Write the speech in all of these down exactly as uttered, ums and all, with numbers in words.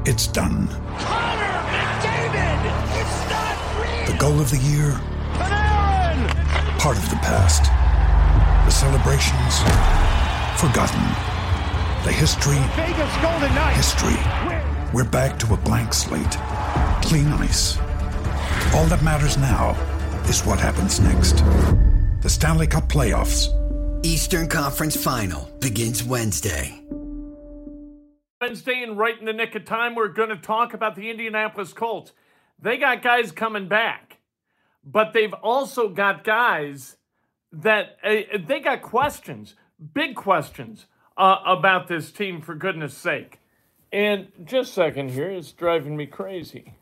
It's done. Connor McDavid! It's not real! The goal of the year? Panarin! Part of the past. The celebrations? Forgotten. The history? Vegas Golden Knights! History. We're back to a blank slate. Clean ice. All that matters now is what happens next. The Stanley Cup Playoffs. Eastern Conference Final begins Wednesday. Wednesday, and right in the nick of time, we're going to talk about the Indianapolis Colts. They got guys coming back, but they've also got guys that uh, they got questions, big questions uh, about this team, for goodness sake. And just a second here, it's driving me crazy.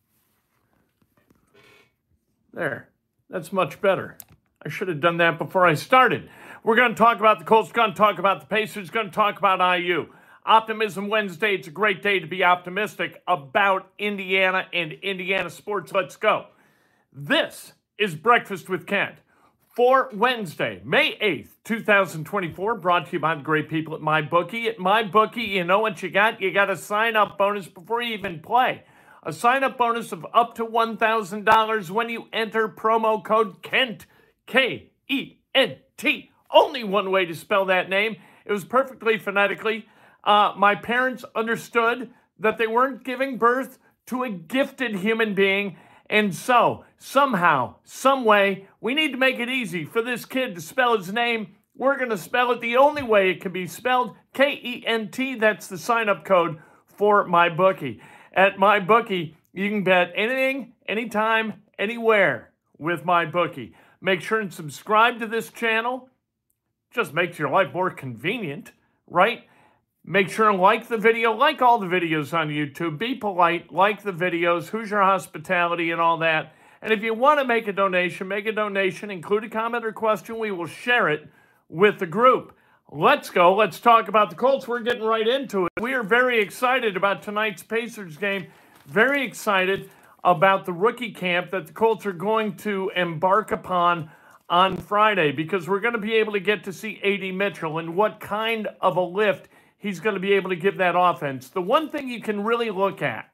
There, that's much better. I should have done that before I started. We're going to talk about the Colts, going to talk about the Pacers, going to talk about I U. Optimism Wednesday. It's a great day to be optimistic about Indiana and Indiana sports. Let's go. This is Breakfast with Kent for Wednesday, May eighth, twenty twenty-four, brought to you by the great people at MyBookie. At MyBookie, you know what you got? You got a sign-up bonus before you even play. A sign-up bonus of up to one thousand dollars when you enter promo code KENT, K E N T. Only one way to spell that name. It was perfectly phonetically. Uh, my parents understood that they weren't giving birth to a gifted human being, and so, somehow, some way, we need to make it easy for this kid to spell his name. We're going to spell it the only way it can be spelled, K E N T. That's the sign-up code for MyBookie. At MyBookie, you can bet anything, anytime, anywhere with MyBookie. Make sure and subscribe to this channel. Just makes your life more convenient, right? Make sure and like the video, like all the videos on YouTube. Be polite, like the videos, Hoosier Hospitality and all that. And if you want to make a donation, make a donation, include a comment or question. We will share it with the group. Let's go. Let's talk about the Colts. We're getting right into it. We are very excited about tonight's Pacers game. Very excited about the rookie camp that the Colts are going to embark upon on Friday, because we're going to be able to get to see A D Mitchell and what kind of a lift he's going to be able to give that offense. The one thing you can really look at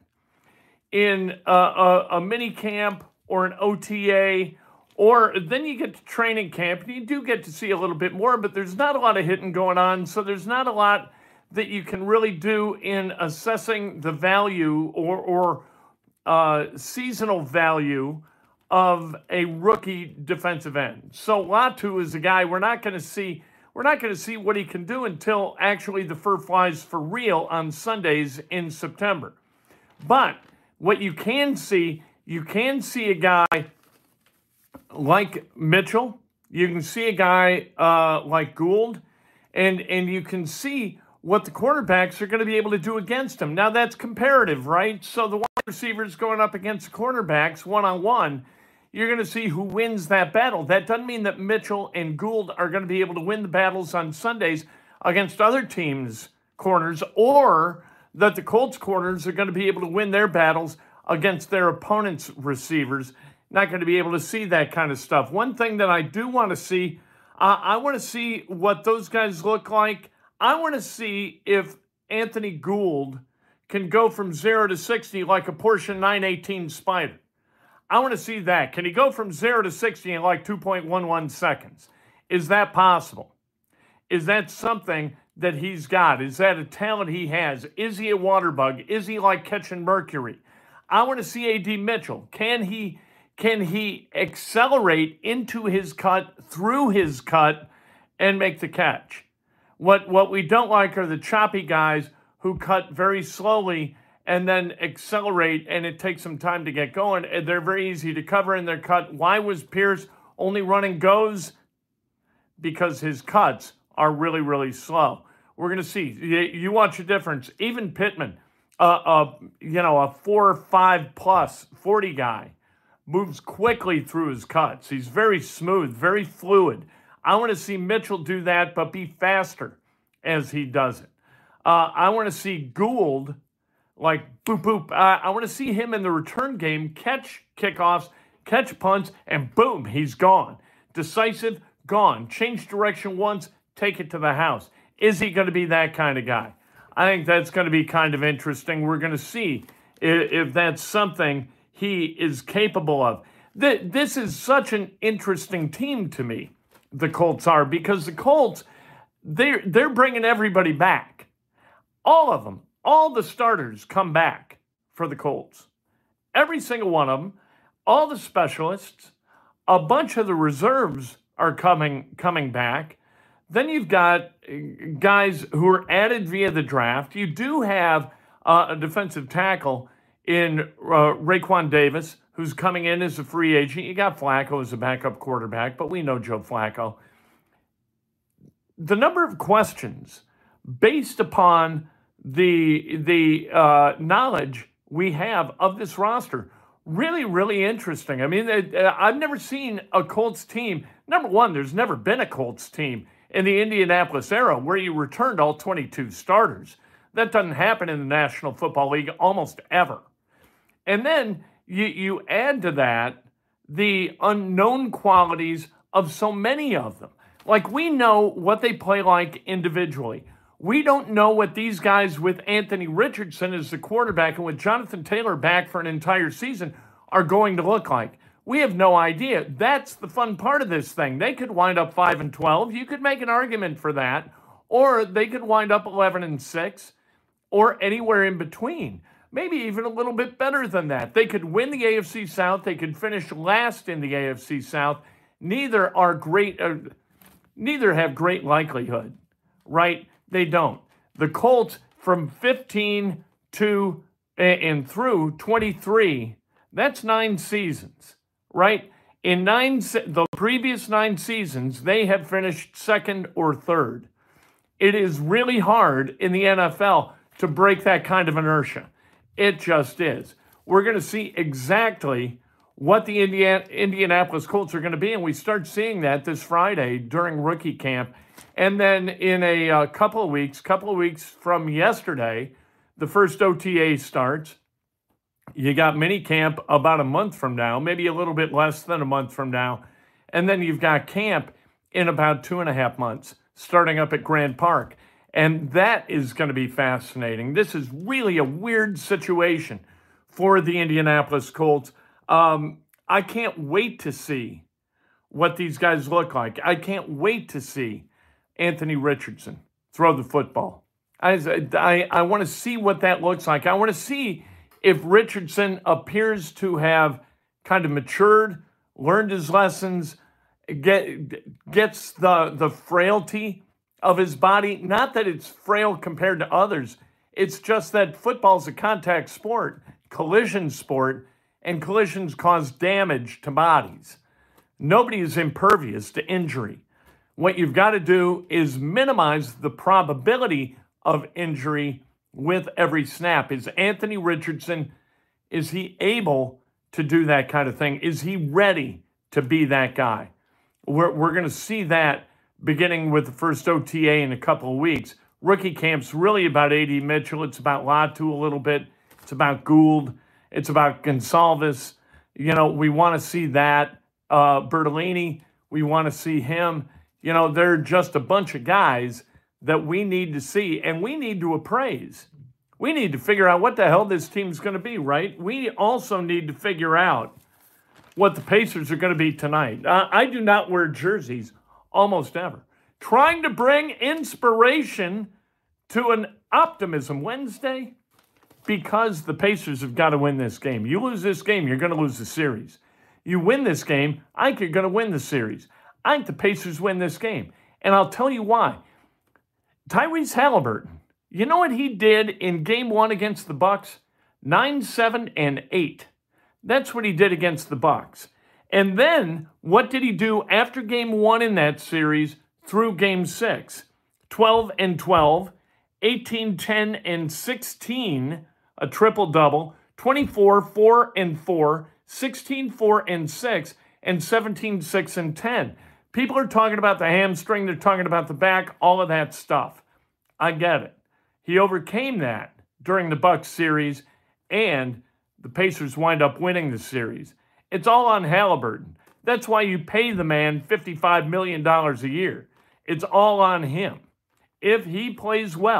in a, a, a mini camp or an O T A, or then you get to training camp, and you do get to see a little bit more, but there's not a lot of hitting going on, so there's not a lot that you can really do in assessing the value or, or uh, seasonal value of a rookie defensive end. So Latu is a guy we're not going to see We're not going to see what he can do until actually the fur flies for real on Sundays in September. But what you can see, you can see a guy like Mitchell. You can see a guy uh, like Gould. And, and you can see what the quarterbacks are going to be able to do against him. Now, that's comparative, right? So the wide receivers going up against the cornerbacks one-on-one, you're going to see who wins that battle. That doesn't mean that Mitchell and Gould are going to be able to win the battles on Sundays against other teams' corners, or that the Colts corners are going to be able to win their battles against their opponents' receivers. Not going to be able to see that kind of stuff. One thing that I do want to see, uh, I want to see what those guys look like. I want to see if Anthony Gould can go from zero to sixty like a Porsche nine eighteen Spider. I want to see that. Can he go from zero to sixty in like two point one one seconds? Is that possible? Is that something that he's got? Is that a talent he has? Is he a water bug? Is he like catching mercury? I want to see A D Mitchell. Can he, can he accelerate into his cut, through his cut, and make the catch? What, what we don't like are the choppy guys who cut very slowly and then accelerate, and it takes some time to get going. And they're very easy to cover in their cut. Why was Pierce only running goes? Because his cuts are really, really slow. We're going to see. You, you watch a difference. Even Pittman, uh, uh, you know, a four, five plus forty guy, moves quickly through his cuts. He's very smooth, very fluid. I want to see Mitchell do that, but be faster as he does it. Uh, I want to see Gould, like, boop, boop. Uh, I want to see him in the return game catch kickoffs, catch punts, and boom, he's gone. Decisive, gone. Change direction once, take it to the house. Is he going to be that kind of guy? I think that's going to be kind of interesting. We're going to see if, if that's something he is capable of. The, this is such an interesting team to me, the Colts are, because the Colts, they're, they're bringing everybody back. All of them, all the starters come back for the Colts. Every single one of them, all the specialists, a bunch of the reserves are coming coming back. Then you've got guys who are added via the draft. You do have uh, a defensive tackle in uh, Raekwon Davis, who's coming in as a free agent. You got Flacco as a backup quarterback, but we know Joe Flacco. The number of questions based upon the, the uh, knowledge we have of this roster, really, really interesting. I mean, uh, I've never seen a Colts team. Number one, there's never been a Colts team in the Indianapolis era where you returned all twenty-two starters. That doesn't happen in the National Football League almost ever. And then you, you add to that the unknown qualities of so many of them. Like, we know what they play like individually. We don't know what these guys with Anthony Richardson as the quarterback and with Jonathan Taylor back for an entire season are going to look like. We have no idea. That's the fun part of this thing. They could wind up five and twelve. You could make an argument for that. Or they could wind up eleven and six, or anywhere in between. Maybe even a little bit better than that. They could win the A F C South. They could finish last in the A F C South. Neither are great. Uh, neither have great likelihood, right? They don't. The Colts from fifteen to and through twenty-three, that's nine seasons, right? In nine, the previous nine seasons, they have finished second or third. It is really hard in the N F L to break that kind of inertia. It just is. We're going to see exactly what the Indiana, Indianapolis Colts are going to be, and we start seeing that this Friday during rookie camp. And then in a uh, couple of weeks, couple of weeks from yesterday, the first O T A starts. You got mini camp about a month from now, maybe a little bit less than a month from now. And then you've got camp in about two and a half months, starting up at Grand Park. And that is going to be fascinating. This is really a weird situation for the Indianapolis Colts. Um, I can't wait to see what these guys look like. I can't wait to see Anthony Richardson throw the football. I, I, I want to see what that looks like. I want to see if Richardson appears to have kind of matured, learned his lessons, get, gets the, the frailty of his body. Not that it's frail compared to others. It's just that football's a contact sport, collision sport, and collisions cause damage to bodies. Nobody is impervious to injury. What you've got to do is minimize the probability of injury with every snap. Is Anthony Richardson, is he able to do that kind of thing? Is he ready to be that guy? We're, we're going to see that beginning with the first O T A in a couple of weeks. Rookie camp's really about A D Mitchell. It's about Latu a little bit. It's about Gould. It's about Gonsalves. You know, we want to see that. Uh, Bertolini, we want to see him. You know, they're just a bunch of guys that we need to see, and we need to appraise. We need to figure out what the hell this team's going to be, right? We also need to figure out what the Pacers are going to be tonight. Uh, I do not wear jerseys almost ever. Trying to bring inspiration to an Optimism Wednesday because the Pacers have got to win this game. You lose this game, you're going to lose the series. You win this game, I think you're going to win the series. I think the Pacers win this game. And I'll tell you why. Tyrese Halliburton, you know what he did in game one against the Bucks? Nine, seven, and eight. That's what he did against the Bucks. And then what did he do after game one in that series through game six? twelve and twelve, eighteen, ten, and sixteen, a triple-double, twenty-four, four, and four, sixteen, four, and six, and seventeen, six, and ten. People are talking about the hamstring, they're talking about the back, all of that stuff. I get it. He overcame that during the Bucks series, and the Pacers wind up winning the series. It's all on Halliburton. That's why you pay the man fifty-five million dollars a year. It's all on him. If he plays well,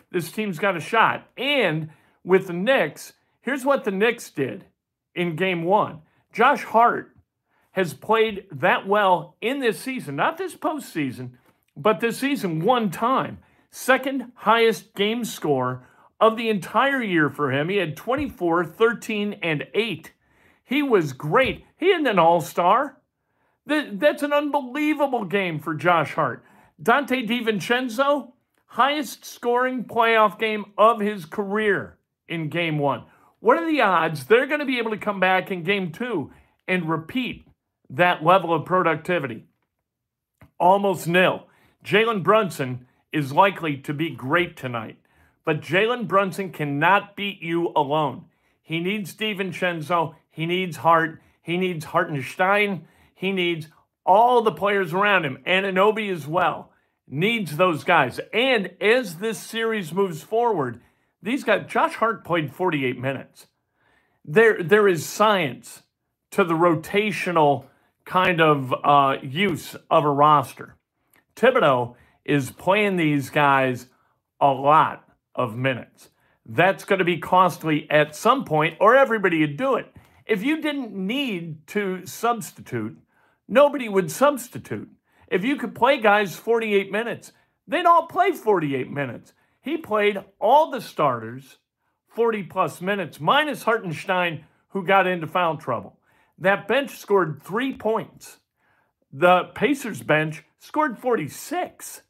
this team's got a shot. And with the Knicks, here's what the Knicks did in game one. Josh Hart has played that well in this season, not this postseason, but this season one time. Second highest game score of the entire year for him. He had twenty-four, thirteen, and eight. He was great. He isn't an all-star. That's an unbelievable game for Josh Hart. Dante DiVincenzo, highest scoring playoff game of his career in game one. What are the odds they're going to be able to come back in game two and repeat that level of productivity? Almost nil. Jalen Brunson is likely to be great tonight, but Jalen Brunson cannot beat you alone. He needs DiVincenzo. He needs Hart. He needs Hartenstein. He needs all the players around him. Anunoby as well. Needs those guys. And as this series moves forward, these guys, Josh Hart played forty-eight minutes. There, there is science to the rotational kind of uh, use of a roster. Thibodeau is playing these guys a lot of minutes. That's going to be costly at some point, or everybody would do it. If you didn't need to substitute, nobody would substitute. If you could play guys forty-eight minutes, they'd all play forty-eight minutes. He played all the starters forty-plus minutes, minus Hartenstein, who got into foul trouble. That bench scored three points. The Pacers bench scored forty-six.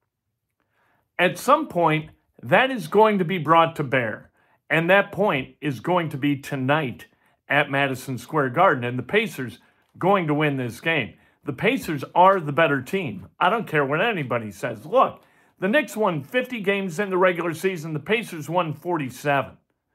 At some point, that is going to be brought to bear. And that point is going to be tonight at Madison Square Garden. And the Pacers going to win this game. The Pacers are the better team. I don't care what anybody says. Look, the Knicks won fifty games in the regular season. The Pacers won forty-seven.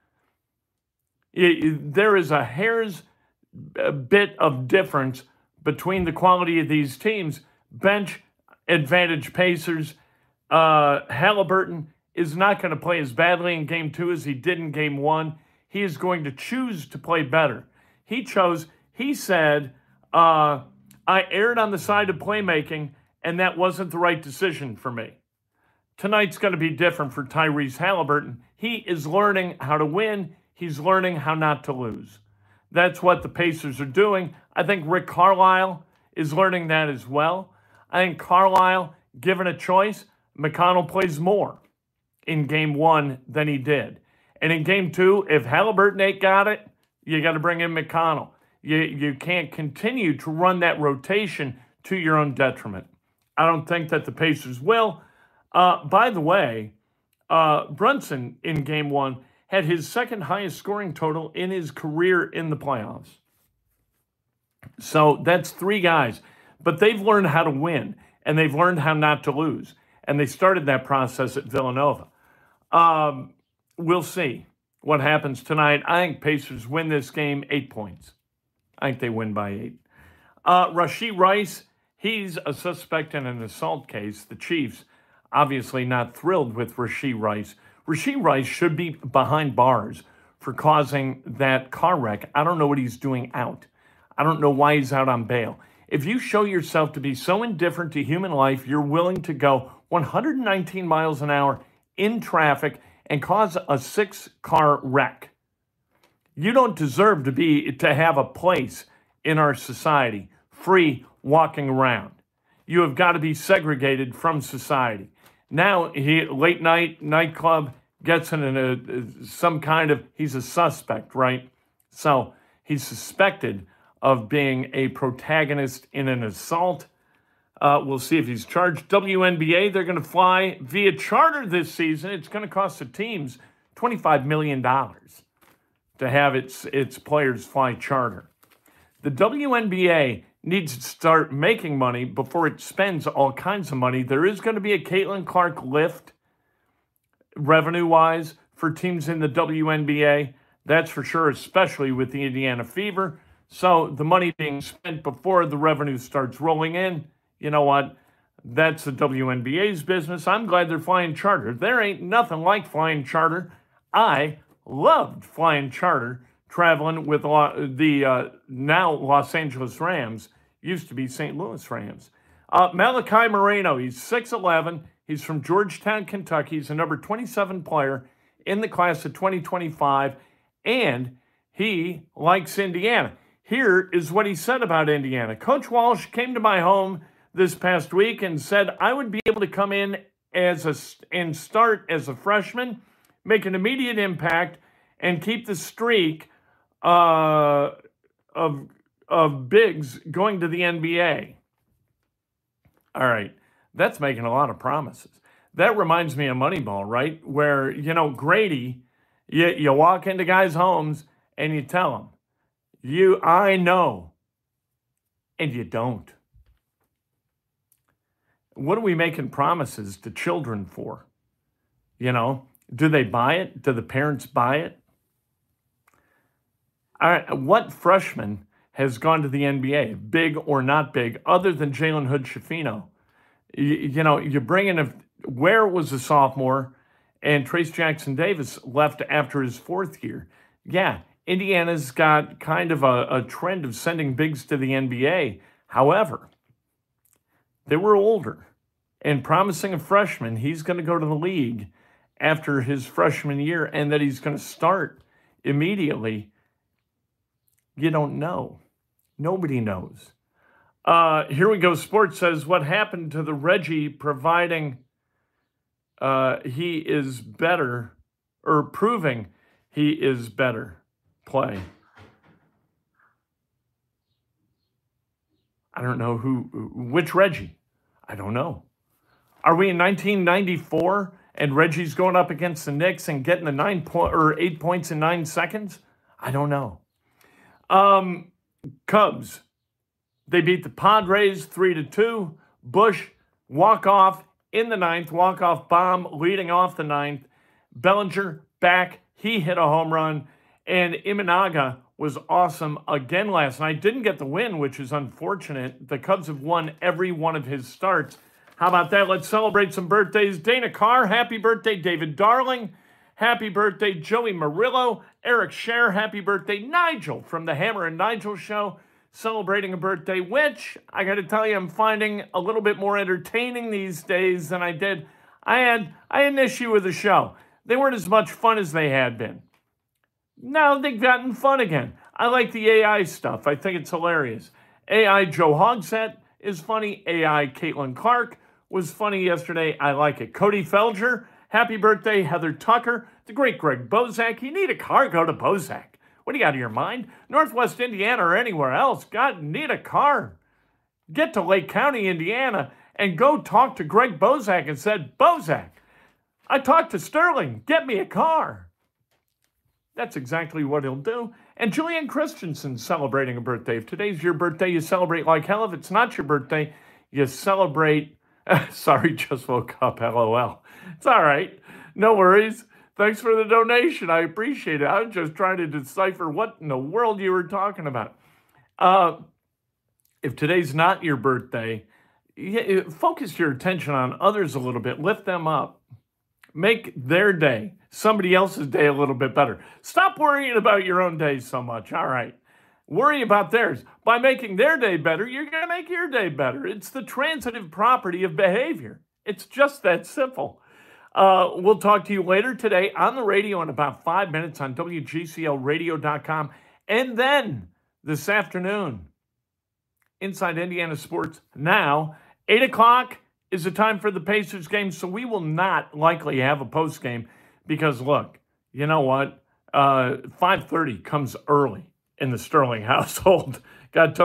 It, it, there is a hair's bit of difference between the quality of these teams. Bench advantage Pacers. Uh, Halliburton is not going to play as badly in game two as he did in game one. He is going to choose to play better. He chose, he said, uh, I erred on the side of playmaking, and that wasn't the right decision for me. Tonight's going to be different for Tyrese Halliburton. He is learning how to win. He's learning how not to lose. That's what the Pacers are doing. I think Rick Carlisle is learning that as well. I think Carlisle, given a choice, McConnell plays more in game one than he did. And in game two, if Halliburton ain't got it, you got to bring in McConnell. You, you can't continue to run that rotation to your own detriment. I don't think that the Pacers will. Uh, by the way, uh, Brunson in game one had his second highest scoring total in his career in the playoffs. So that's three guys. But they've learned how to win, and they've learned how not to lose. And they started that process at Villanova. Um, we'll see what happens tonight. I think Pacers win this game eight points. I think they win by eight. Uh, Rashee Rice, he's a suspect in an assault case. The Chiefs obviously not thrilled with Rashee Rice. Rashee Rice should be behind bars for causing that car wreck. I don't know what he's doing out. I don't know why he's out on bail. If you show yourself to be so indifferent to human life, you're willing to go one hundred nineteen miles an hour in traffic and cause a six-car wreck. You don't deserve to be to have a place in our society free walking around. You have got to be segregated from society. Now, he late night nightclub gets in a, some kind of, he's a suspect, right? So he's suspected of being a protagonist in an assault. Uh, we'll see if he's charged. W N B A, they're going to fly via charter this season. It's going to cost the teams twenty-five million dollars to have its, its players fly charter. The W N B A needs to start making money before it spends all kinds of money. There is going to be a Caitlin Clark lift revenue-wise for teams in the W N B A. That's for sure, especially with the Indiana Fever. So the money being spent before the revenue starts rolling in, you know what? That's the W N B A's business. I'm glad they're flying charter. There ain't nothing like flying charter. I loved flying charter, traveling with the uh, now Los Angeles Rams, used to be Saint Louis Rams. Uh, Malachi Moreno, he's six eleven. He's from Georgetown, Kentucky. He's a number twenty-seven player in the class of twenty twenty-five, and he likes Indiana. Here is what he said about Indiana. Coach Walsh came to my home this past week and said I would be able to come in as a and start as a freshman, make an immediate impact, and keep the streak uh, of of bigs going to the N B A. All right, that's making a lot of promises. That reminds me of Moneyball, right? Where, you know, Grady, you, you walk into guys' homes and you tell them, you, I know, and you don't. What are we making promises to children for? You know, do they buy it? Do the parents buy it? All right, what freshman has gone to the N B A, big or not big, other than Jalen Hood-Schifino? You, you know, you bring in a, Ware was a sophomore, and Trace Jackson Davis left after his fourth year. Yeah, Indiana's got kind of a, a trend of sending bigs to the N B A. However, they were older, and promising a freshman he's going to go to the league after his freshman year and that he's going to start immediately, you don't know. Nobody knows. Uh, here we go. Sports says, what happened to the Reggie providing uh, he is better, or proving he is better play? I don't know who, which Reggie? I don't know. Are we in nineteen ninety-four and Reggie's going up against the Knicks and getting the nine point or eight points in nine seconds? I don't know. Um, Cubs, they beat the Padres three to two. Bush walk off in the ninth, walk off bomb leading off the ninth. Bellinger back, he hit a home run, and Imanaga was awesome again last night. Didn't get the win, which is unfortunate. The Cubs have won every one of his starts. How about that? Let's celebrate some birthdays. Dana Carr, happy birthday. David Darling, happy birthday. Joey Murillo, Eric Scher, happy birthday. Nigel from the Hammer and Nigel Show, celebrating a birthday, which I got to tell you, I'm finding a little bit more entertaining these days than I did. I had, I had an issue with the show. They weren't as much fun as they had been. Now they've gotten fun again. I like the A I stuff. I think it's hilarious. A I Joe Hogsett is funny. A I Caitlin Clark was funny yesterday. I like it. Cody Felger, happy birthday. Heather Tucker, the great Greg Bozak. You need a car, go to Bozak. What do you got in your mind? Northwest Indiana or anywhere else? God, need a car. Get to Lake County, Indiana, and go talk to Greg Bozak and said, Bozak, I talked to Sterling. Get me a car. That's exactly what he'll do. And Julian Christensen celebrating a birthday. If today's your birthday, you celebrate like hell. If it's not your birthday, you celebrate. Sorry, just woke up. LOL. It's all right. No worries. Thanks for the donation. I appreciate it. I was just trying to decipher what in the world you were talking about. Uh, if today's not your birthday, focus your attention on others a little bit. Lift them up. Make their day, somebody else's day, a little bit better. Stop worrying about your own day so much. All right. Worry about theirs. By making their day better, you're going to make your day better. It's the transitive property of behavior. It's just that simple. Uh, we'll talk to you later today on the radio in about five minutes on W G C L radio dot com. And then this afternoon, Inside Indiana Sports Now, eight o'clock is the time for the Pacers game, so we will not likely have a post game because, look, you know what? Uh, five thirty comes early in the Sterling household. Got